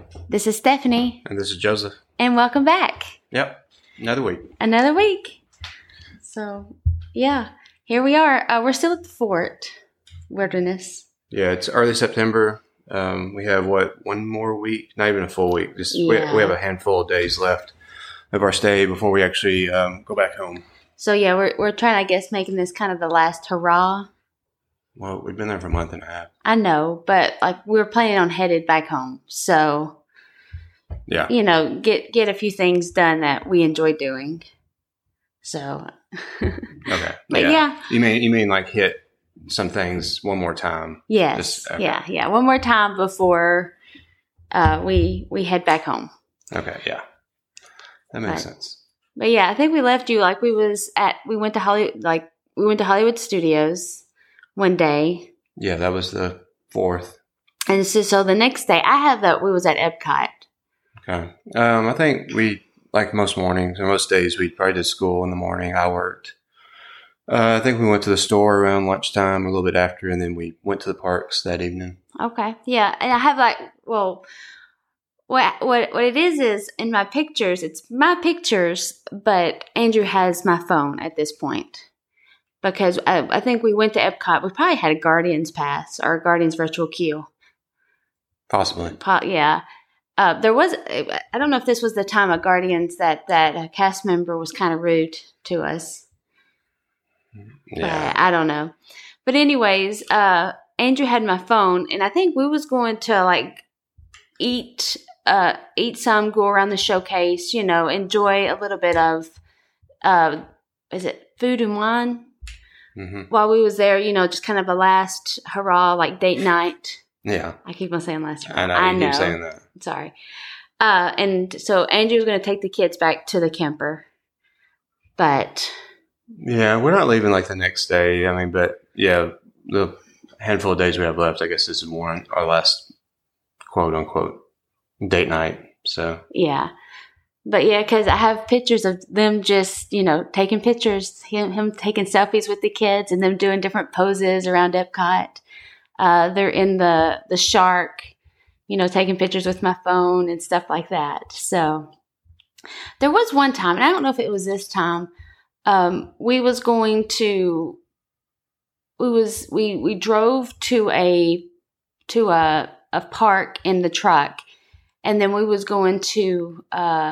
This is Stephanie. And this is Joseph. And welcome back. Yep. Another week. Another week. So, yeah. Here we are. We're still at the Fort Wilderness. Yeah, it's early September. We have, one more week? Not even a full week. We have a handful of days left of our stay before we actually go back home. So, yeah, we're trying, I guess, making this kind of the last hurrah. Well, we've been there for a month and a half. I know, but we're planning on headed back home. So, yeah, get a few things done that we enjoy doing. So, okay, but yeah. You mean like hit some things one more time? Yes, okay. Yeah, one more time before we head back home. Okay, yeah, that makes sense. But yeah, I think we left you we went to Hollywood Studios one day. Yeah, that was the 4th. And so the next day, I have that we was at Epcot. Okay. I think we, like most mornings or most days, we probably did school in the morning. I worked. I think we went to the store around lunchtime, a little bit after, and then we went to the parks that evening. Okay. Yeah. And I have what it is in my pictures, it's my pictures, but Andrew has my phone at this point. Because I think we went to Epcot. We probably had a Guardians pass or a Guardians virtual queue. Possibly. Yeah. There was, I don't know if this was the time of Guardians that a cast member was kind of rude to us. Yeah. I don't know. But anyways, Andrew had my phone, and I think we was going to eat some, go around the showcase, enjoy a little bit of, is it food and wine? Mm-hmm. While we was there, just kind of a last hurrah, date night. Yeah. I keep on saying last hurrah. I know. You keep saying that. Sorry. And so Andrew's going to take the kids back to the camper. But. Yeah, we're not leaving the next day. I mean, but yeah, the handful of days we have left, I guess this is our last quote unquote date night. So. Yeah. But yeah, because I have pictures of them just, taking pictures, him taking selfies with the kids and them doing different poses around Epcot. They're in the shark, taking pictures with my phone and stuff like that. So there was one time, and I don't know if it was this time, we drove to a park in the truck, and then we was going to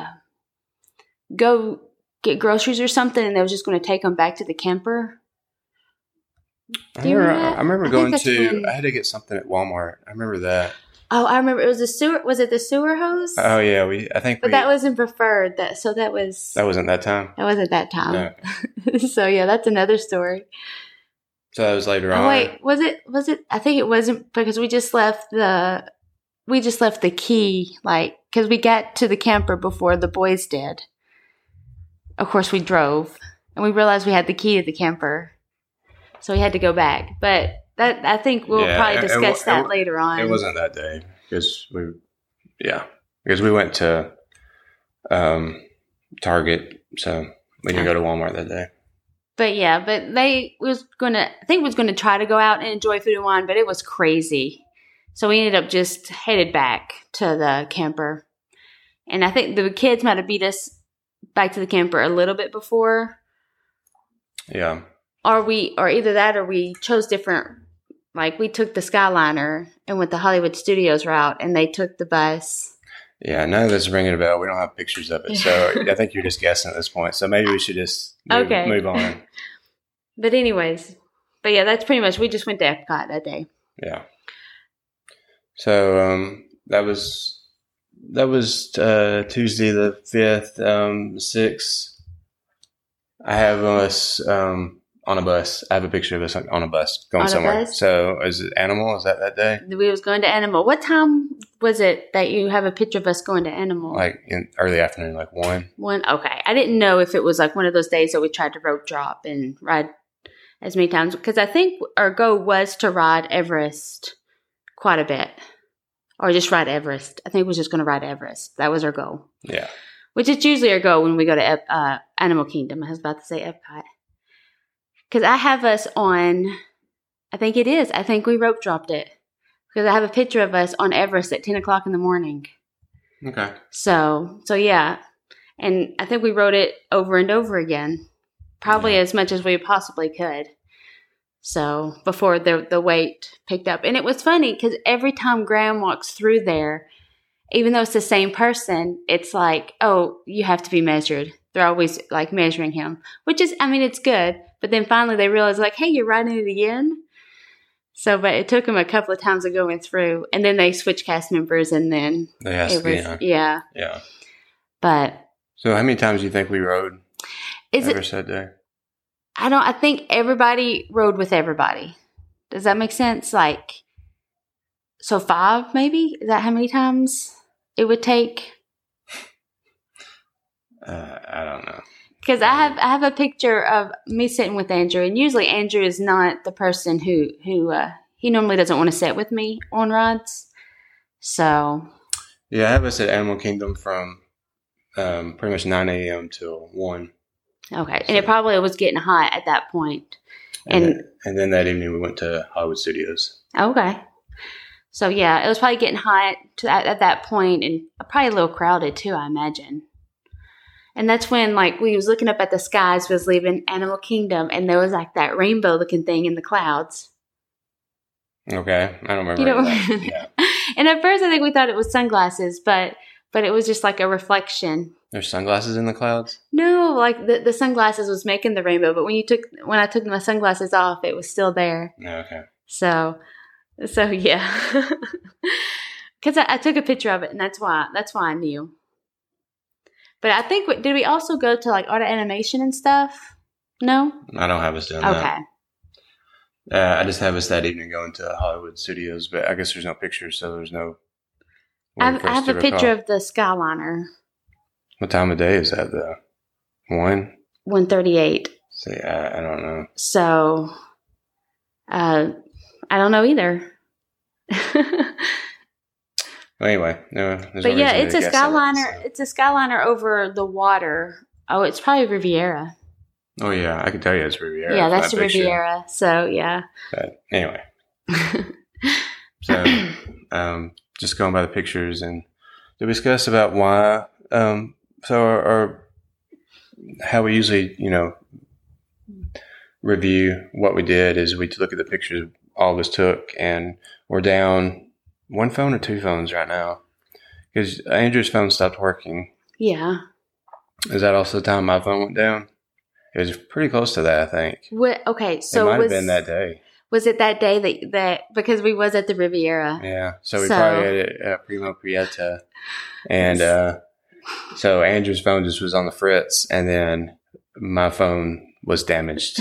go get groceries or something, and they was just going to take them back to the camper. I remember I had to get something at Walmart. I remember that. Oh, I remember. It was the sewer. Was it the sewer hose? Oh, yeah. But that wasn't preferred. That wasn't that time? That wasn't that time. No. So, yeah, that's another story. So that was later on. Oh, wait. Was it? I think it wasn't because we just left the key, because we got to the camper before the boys did. Of course, we drove, and we realized we had the key to the camper. So we had to go back. But that I think we'll probably discuss that later on. It wasn't that day because we went to Target, so we didn't go to Walmart that day. But yeah, I think was gonna try to go out and enjoy food and wine, but it was crazy. So we ended up just headed back to the camper. And I think the kids might have beat us back to the camper a little bit before. Yeah. Or either that or we chose different, we took the Skyliner and went the Hollywood Studios route, and they took the bus. Yeah, none of this is ringing a bell. We don't have pictures of it. So I think you're just guessing at this point. So maybe we should just move on. But anyways, yeah, that's pretty much, we just went to Epcot that day. Yeah. So that was Tuesday the 5th, 6th. I have us on a bus. I have a picture of us on a bus going somewhere. So is it Animal? Is that day? We was going to Animal. What time was it that you have a picture of us going to Animal? In early afternoon, 1. 1, okay. I didn't know if it was one of those days that we tried to rope drop and ride as many times. Because I think our goal was to ride Everest quite a bit. Or just ride Everest. I think we was just going to ride Everest. That was our goal. Yeah. Which is usually our goal when we go to Animal Kingdom. I was about to say Epcot. Because I have us on, I think it is. I think we rope dropped it. Because I have a picture of us on Everest at 10 o'clock in the morning. Okay. So yeah. And I think we rode it over and over again, probably as much as we possibly could. So before the weight picked up. And it was funny because every time Graham walks through there, even though it's the same person, it's like, oh, you have to be measured. They're always like measuring him, which is, I mean, it's good. But then finally they realize like, hey, you're riding it again. So, but it took him a couple of times of going through, and then they switched cast members, and then it was, yeah. But so, how many times do you think we rode? That day? I think everybody rode with everybody. Does that make sense? Like, so 5 maybe? Is that how many times it would take? I don't know. Because I have a picture of me sitting with Andrew, and usually Andrew is not the person who he normally doesn't want to sit with me on rides. So yeah, I have us at Animal Kingdom from pretty much 9 a.m. till 1. Okay, and it probably was getting hot at that point. And then that evening we went to Hollywood Studios. Okay. So yeah, it was probably getting hot at that point, and probably a little crowded too, I imagine. And that's when, like, we was looking up at the skies, was leaving Animal Kingdom, and there was like that rainbow looking thing in the clouds. Okay, I don't remember. You don't remember? Yeah. And at first, I think we thought it was sunglasses, but it was just like a reflection. There's sunglasses in the clouds? No, like the sunglasses was making the rainbow, but when I took my sunglasses off, it was still there. Okay. So yeah, because I took a picture of it, and that's why I knew. But I think did we also go to like art animation and stuff? No, I don't have us doing that. Okay. I just have us that evening going to Hollywood Studios, but I guess there's no pictures, so there's no. I have a picture of the Skyliner. What time of day is that, though? 1:38. See, I don't know. So, I don't know either. Well, anyway, no. But yeah, it's a Skyliner. It's a Skyliner over the water. Oh, it's probably Riviera. Oh yeah, I can tell you it's Riviera. Yeah, that's the Riviera. So yeah. But anyway, so just going by the pictures, and to discuss about why. So our how we usually review what we did is we look at the pictures all of us took, and we're down 1 phone or 2 phones right now because Andrew's phone stopped working. Yeah. Is that also the time my phone went down? It was pretty close to that, I think. Okay, so it might have been that day. Was it that day that because we was at the Riviera? Yeah, so we probably had it at Primo Prieta, and so Andrew's phone just was on the fritz, and then my phone was damaged.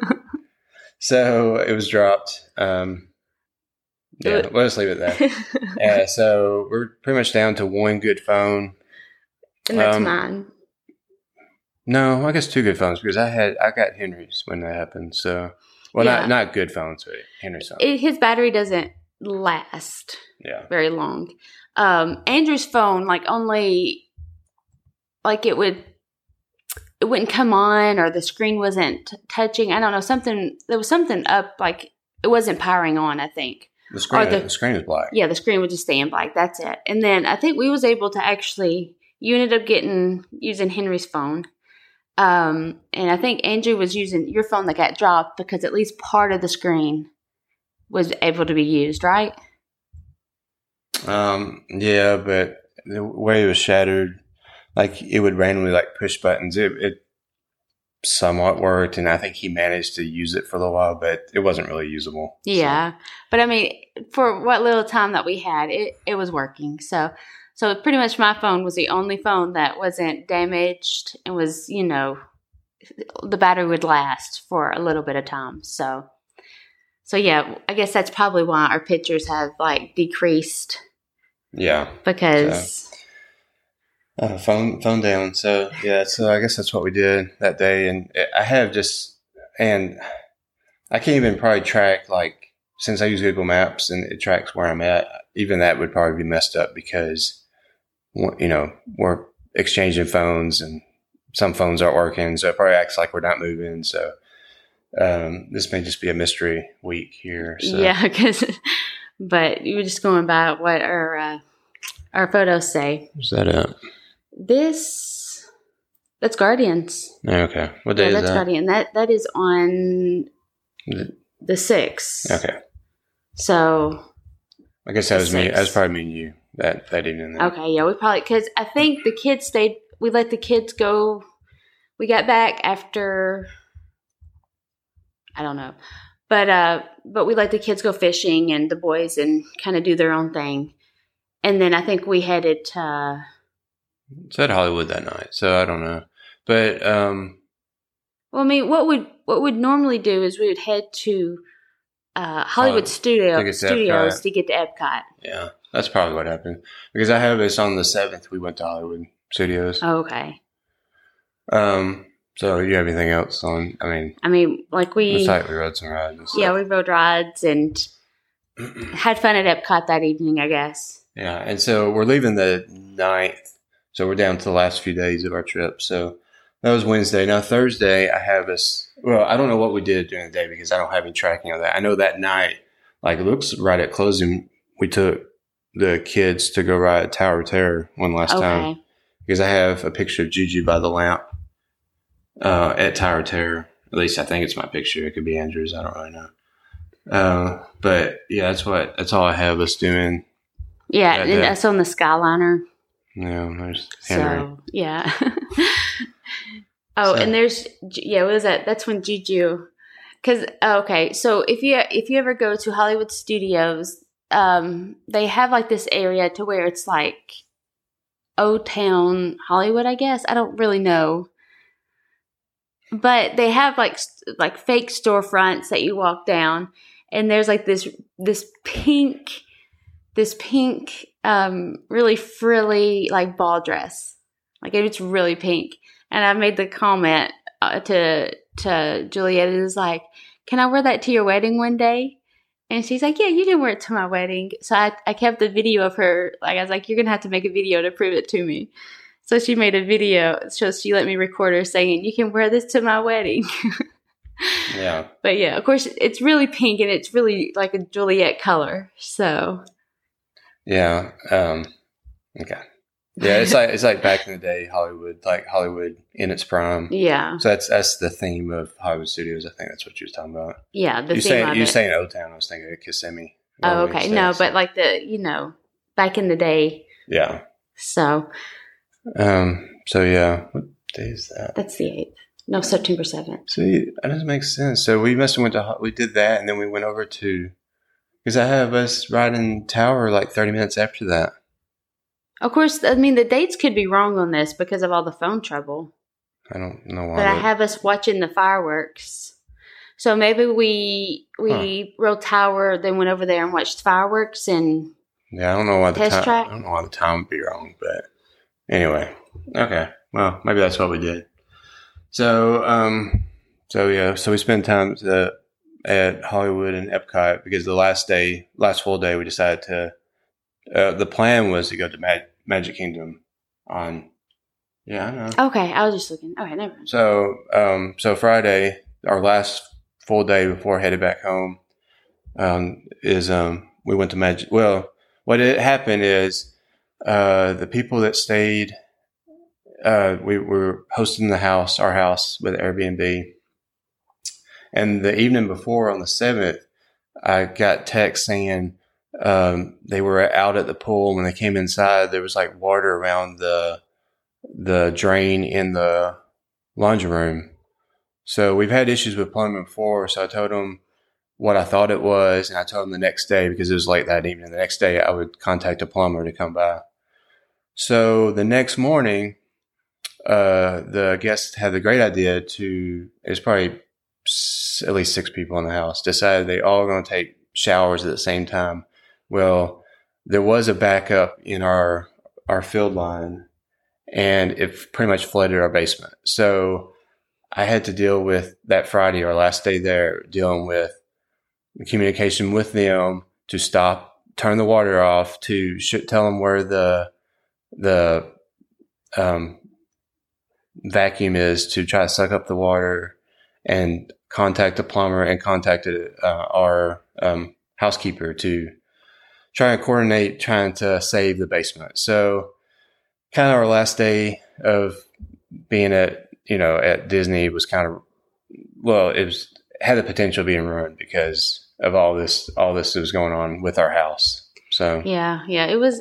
So it was dropped. Yeah, let us leave it there. So we're pretty much down to 1 good phone. And that's mine. No, I guess 2 good phones because I got Henry's when that happened. So, not good phones, but Henry's phone. His battery doesn't last very long. Andrew's phone, like only, like it wouldn't come on, or the screen wasn't touching. I don't know, there was something up, like it wasn't powering on, I think. The screen was black. Yeah, the screen would just stay in black. That's it. And then I think we was able to you ended up using Henry's phone. And I think Andrew was using your phone that got dropped because at least part of the screen was able to be used, right? Yeah, but the way it was shattered, like it would randomly like push buttons. It somewhat worked, and I think he managed to use it for a little while, but it wasn't really usable. Yeah, but I mean, for what little time that we had, it was working. So pretty much my phone was the only phone that wasn't damaged and was, the battery would last for a little bit of time. So yeah, I guess that's probably why our pictures have like decreased. Yeah, because. Phone down. So yeah, so I guess that's what we did that day. And I can't even probably track, like, since I use Google Maps and it tracks where I'm at, even that would probably be messed up because, we're exchanging phones and some phones aren't working. So it probably acts like we're not moving. So this may just be a mystery week here. So. Yeah, but you were just going by what our our photos say. Where's that at? That's Guardians. Okay. What day is that? That's Guardian. That is on the 6th. Okay. So I guess that was me. That was probably me and you that evening. Then. Okay, yeah, we probably, because I think the kids stayed. We let the kids go. We got back after, I don't know, but we let the kids go fishing and the boys and kind of do their own thing, and then I think we headed to. It's at Hollywood that night, so I don't know, but well, I mean, what would normally do is we would head to Hollywood Studios to get to Epcot. Yeah, that's probably what happened, because I have this on the 7th. We went to Hollywood Studios. Oh, okay. So you have anything else on? I mean, like we rode some rides. And stuff. Yeah, we rode rides and had fun at Epcot that evening, I guess. Yeah, and so we're leaving the 9th, so we're down to the last few days of our trip. So that was Wednesday. Now Thursday, I have us. Well, I don't know what we did during the day because I don't have any tracking of that. I know that night, like it looks right at closing, we took the kids to go ride Tower of Terror one last time because I have a picture of Gigi by the lamp at Tower of Terror. At least I think it's my picture. It could be Andrew's. I don't really know. But yeah, that's all I have us doing. Yeah, and that's on the Skyliner. Yeah, there's Henry. So, yeah. And there's, what was that? That's when Juju, because, so if you ever go to Hollywood Studios, they have like this area to where it's like Old Town Hollywood, I guess. I don't really know. But they have like fake storefronts that you walk down, and there's like this pink, really frilly like ball dress, like it's really pink. And I made the comment to Juliet. It was like, "Can I wear that to your wedding one day?" And she's like, "Yeah, you can wear it to my wedding." So I kept the video of her. Like I was like, "You're gonna have to make a video to prove it to me." So she made a video. So she let me record her saying, "You can wear this to my wedding." Yeah. But yeah, of course, it's really pink and it's really like a Juliet color. So. Yeah. Okay. Yeah, it's like back in the day, Hollywood in its prime. Yeah. So that's the theme of Hollywood Studios. I think that's what you was talking about. Yeah, you saying Old Town. I was thinking of Kissimmee. Oh, okay. No, but like back in the day. Yeah. So. So yeah, what day is that? That's the 8th. No, September 7th. See, that doesn't make sense. So we must have we did that, and then we went over to, because I have us riding Tower like 30 minutes after that. Of course, I mean, the dates could be wrong on this because of all the phone trouble. I don't know why. But I have us watching the fireworks. So maybe we rode Tower, then went over there and watched fireworks and I don't know why the test track. I don't know why the time would be wrong, but anyway. Okay. Well, maybe that's what we did. So we spent time at Hollywood and Epcot because the last full day, we decided to. The plan was to go to Magic Kingdom on. Yeah, I know. Okay, I was just looking. Okay, never mind. So Friday, our last full day before headed back home, we went to Magic. Well, what happened is the people that stayed. We were hosting our house with Airbnb, and the evening before on the 7th, I got text saying they were out at the pool. When they came inside, there was like water around the drain in the laundry room. So we've had issues with plumbing before. So I told them what I thought it was, and I told them the next day because it was late that evening. The next day, I would contact a plumber to come by. So the next morning. The guests had the great idea it's probably at least 6 people in the house, decided they all were going to take showers at the same time. Well, there was a backup in our field line, and it pretty much flooded our basement. So I had to deal with that Friday, our last day there, dealing with the communication with them to turn the water off, to tell them where the vacuum is to try to suck up the water, and contact the plumber and contacted our housekeeper to trying to coordinate, trying to save the basement. So kind of our last day of being at Disney was kind of, well, it had the potential of being ruined because of all this that was going on with our house. So yeah, it was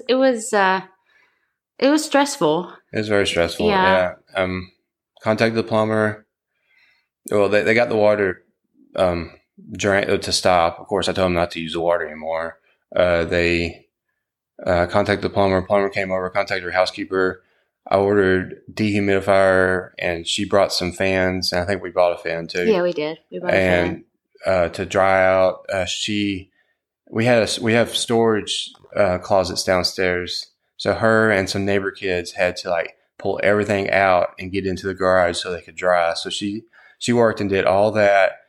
stressful. It was very stressful. Yeah. Contacted the plumber. Well, they got the water drain to stop. Of course, I told them not to use the water anymore. They contacted the plumber. Plumber came over. Contacted her housekeeper. I ordered dehumidifier, and she brought some fans. And I think we bought a fan too. Yeah, we did. We bought a fan. And to dry out, we have storage closets downstairs. So her and some neighbor kids had to like pull everything out and get into the garage so they could dry. So she worked and did all that.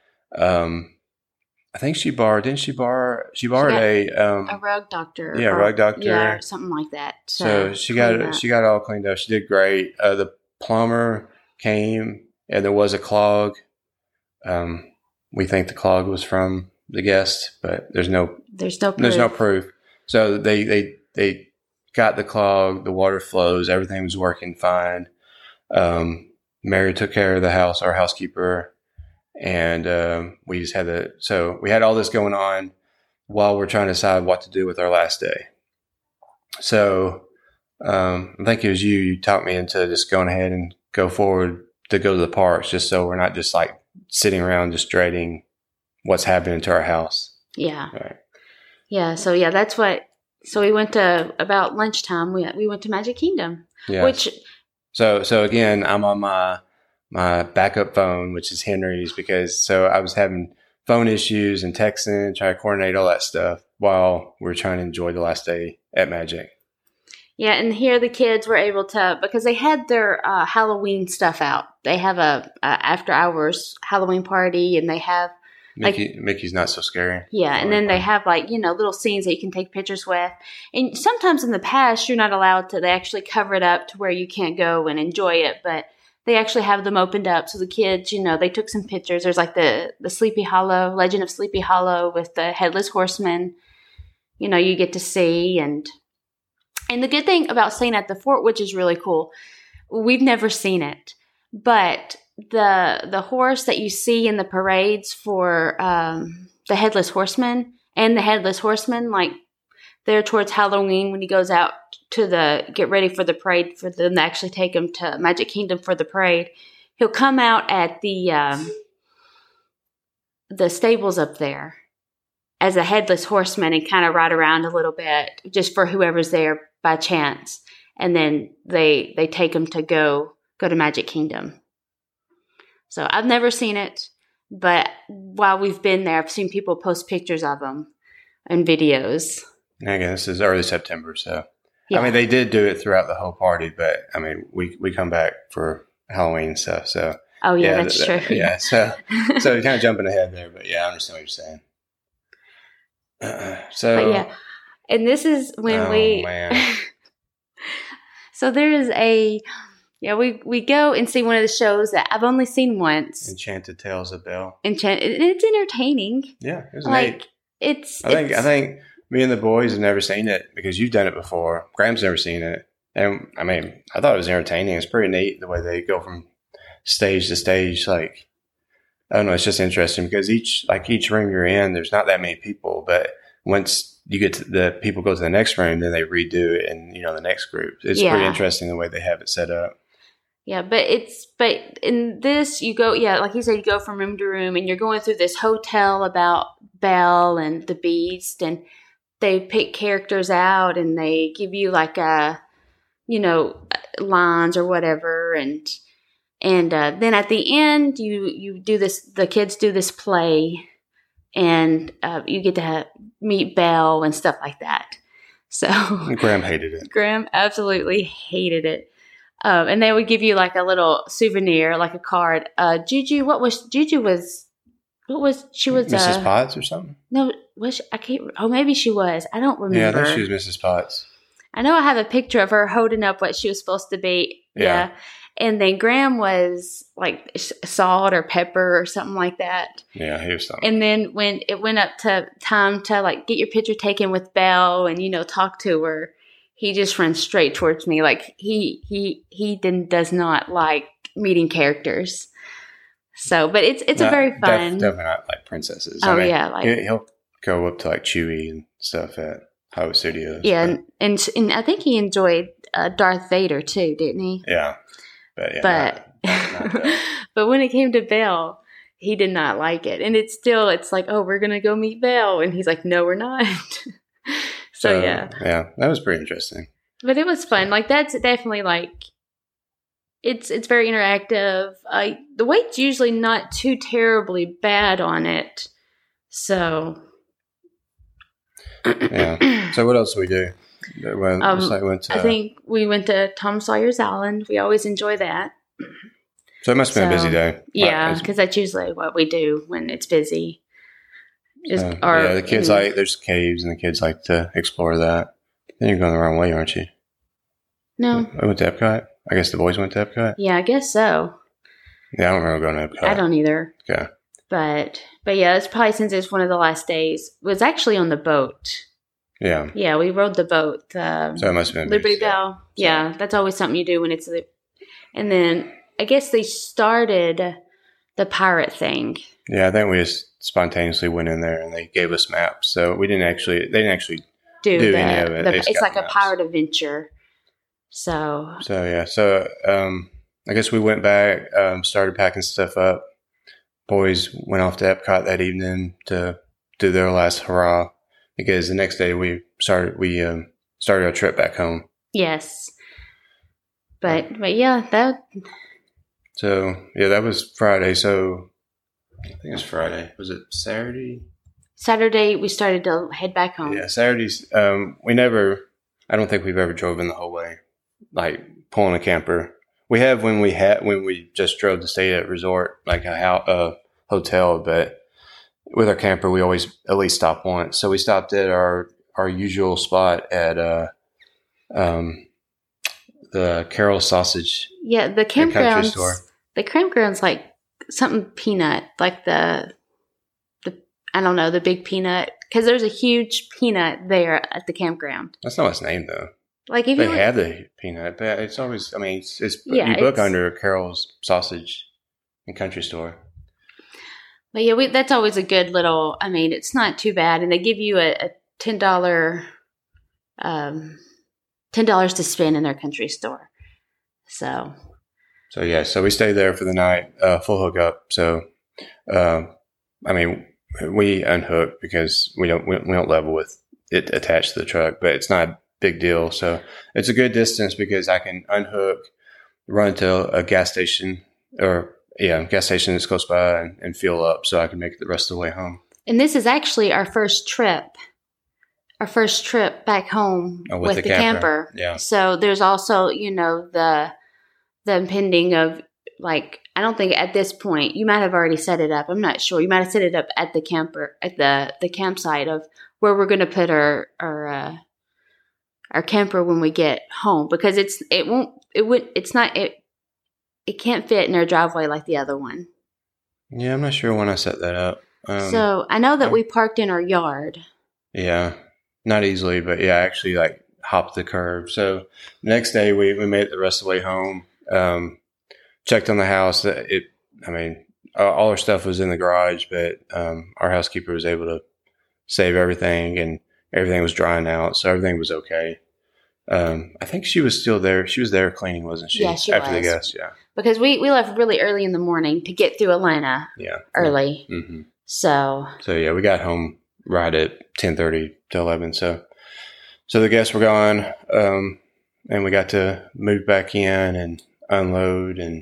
I think she borrowed a rug doctor. Yeah, rug doctor. Yeah, or something like that. So she got it all cleaned up. She did great. The plumber came and there was a clog. We think the clog was from the guest, but there's no proof. So they got the clog, the water flows, everything was working fine. Mary took care of the house, our housekeeper, and we just had so we had all this going on while we're trying to decide what to do with our last day. So I think it was you talked me into just going ahead and go forward to go to the parks, just so we're not just like sitting around just dreading what's happening to our house. Yeah. Right. Yeah. So yeah, that's what. So we went to about lunchtime. We went to Magic Kingdom. Yeah. Which. So again, I'm on my backup phone, which is Henry's, because I was having phone issues and texting, trying to coordinate all that stuff while we were trying to enjoy the last day at Magic. Yeah, and here the kids were able to, because they had their Halloween stuff out. They have a after hours Halloween party, and they have Mickey's Not So Scary. Yeah, and then they have little scenes that you can take pictures with. And sometimes in the past, you're not allowed to. They actually cover it up to where you can't go and enjoy it, but they actually have them opened up so the kids, they took some pictures. There's like the Sleepy Hollow, Legend of Sleepy Hollow with the Headless Horseman. You get to see and the good thing about staying at the fort, which is really cool, we've never seen it, but the horse that you see in the parades for the Headless Horseman and the Headless Horseman, like there towards Halloween when he goes out to get ready for the parade, for them to actually take him to Magic Kingdom for the parade, he'll come out at the stables up there as a Headless Horseman and kind of ride around a little bit just for whoever's there by chance. And then they take him to go to Magic Kingdom. So I've never seen it, but while we've been there, I've seen people post pictures of them and videos. Again, this is early September, so yeah. I mean they did do it throughout the whole party, but I mean we come back for Halloween stuff. So oh yeah, that's true. Yeah, so you're kind of jumping ahead there, but yeah, I understand what you're saying. But yeah, and this is when man. So there is we go and see one of the shows that I've only seen once. Enchanted Tales of Belle. It's entertaining. Yeah, it was neat. I think me and the boys have never seen it because you've done it before. Graham's never seen it. And I mean, I thought it was entertaining. It's pretty neat the way they go from stage to stage. Like, I don't know, it's just interesting because each room you're in, there's not that many people, but once you get to the people go to the next room, then they redo it and the next group. It's pretty interesting the way they have it set up. Yeah, but in this you go, like you said, you go from room to room and you're going through this hotel about Belle and the Beast, and they pick characters out and they give you like lines or whatever, and then at the end you do this. The kids do this play, and you get to meet Belle and stuff like that. So Graham hated it. Graham absolutely hated it. And they would give you like a little souvenir, like a card. Juju was Mrs. Potts or something? No, I can't. Oh, maybe she was. I don't remember. Yeah, I think she was Mrs. Potts. I know I have a picture of her holding up what she was supposed to be. Yeah. And then Graham was like salt or pepper or something like that. Yeah, he was salt. And then when it went up to time to like get your picture taken with Belle and, talk to her, he just ran straight towards me. Like he does not like meeting characters. So, but it's a very fun. Definitely not like princesses. Oh, yeah. Like, he'll go up to like Chewie and stuff at Hollywood Studios. Yeah. And I think he enjoyed Darth Vader too, didn't he? Yeah. But but when it came to Belle, he did not like it. And it's like, oh, we're going to go meet Belle. And he's like, no, we're not. So, yeah. Yeah, that was pretty interesting. But it was fun. Like, that's definitely like, it's very interactive. The wait's usually not too terribly bad on it. So. Yeah. So what else do we do? I think we went to Tom Sawyer's Island. We always enjoy that. So it must have been a busy day. Yeah, because that's usually what we do when it's busy. The kids there's caves and the kids like to explore that. Then you're going the wrong way, aren't you? No. We went to Epcot? I guess the boys went to Epcot? Yeah, I guess so. Yeah, I don't remember going to Epcot. I don't either. Okay. But yeah, it's probably since it's one of the last days. It was actually on the boat. Yeah. Yeah, we rode the boat. So it must have been Liberty Bell. Yeah, that's always something you do when it's... And then I guess they started the pirate thing. Yeah, I think we just spontaneously went in there and they gave us maps. So they didn't actually do any of it. It's like a pirate adventure. So yeah. So I guess we went back, started packing stuff up. Boys went off to Epcot that evening to do their last hurrah because the next day we started our trip back home. Yes. But yeah, that. So yeah, that was Friday. So I think it was Friday. Was it Saturday? Saturday we started to head back home. Yeah, Saturdays. I don't think we've ever driven the whole way, like pulling a camper. We have when we just drove to stay at a resort, like a hotel. But with our camper, we always at least stop once. So we stopped at our usual spot at the Carol Sausage. Yeah, the campgrounds. The campground's like something peanut, like the I don't know, the big peanut, because there's a huge peanut there at the campground. That's not what it's named though. Like if they have the peanut, but it's always. I mean, you book under Carol's Sausage and Country Store. But yeah, that's always a good little. I mean, it's not too bad, and they give you a $10 to spend in their country store. So yeah, so we stayed there for the night, full hookup. So, I mean, we unhook because we don't level with it attached to the truck, but it's not a big deal. So it's a good distance because I can unhook, run to a gas station gas station that's close by and fuel up so I can make it the rest of the way home. And this is actually our first trip back home with the camper. Yeah. So there's also, the impending of, like, I don't think at this point, you might have already set it up. I'm not sure. You might have set it up at the camper, at the campsite of where we're going to put our camper when we get home, because it can't fit in our driveway like the other one. Yeah, I'm not sure when I set that up. So I know that we parked in our yard. Yeah, not easily, but yeah, I actually like hopped the curb. So next day we made it the rest of the way home. Checked on the house. All our stuff was in the garage, but our housekeeper was able to save everything, and everything was drying out, so everything was okay. I think she was still there. She was there cleaning, wasn't she? Yeah, she after was. the guests, yeah. Because we left really early in the morning to get through Atlanta. Yeah, early. Mm-hmm. So yeah, we got home right at 10:30 to 11. So the guests were gone, and we got to move back in and unload. And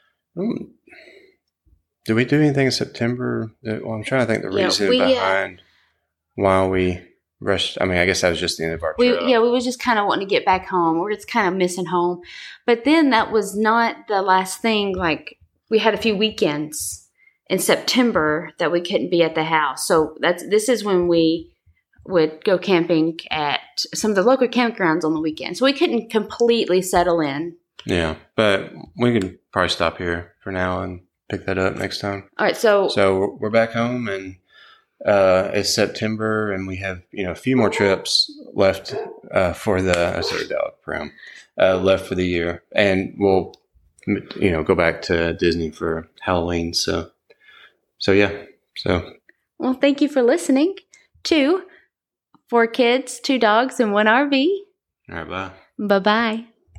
did we do anything in September? Well, I'm trying to think the reason behind why we rushed. I mean, I guess that was just the end of our trip. We was just kind of wanting to get back home. We're just kind of missing home. But then that was not the last thing. Like, we had a few weekends in September that we couldn't be at the house. So this is when we would go camping at some of the local campgrounds on the weekend. So we couldn't completely settle in. Yeah, but we can probably stop here for now and pick that up next time. All right. So we're back home, and it's September, and we have a few more trips left for the dog prom left for the year, and we'll go back to Disney for Halloween. So yeah. So well, thank you for listening to 4 Kids, 2 Dogs, and 1 RV. all right, bye. Bye bye.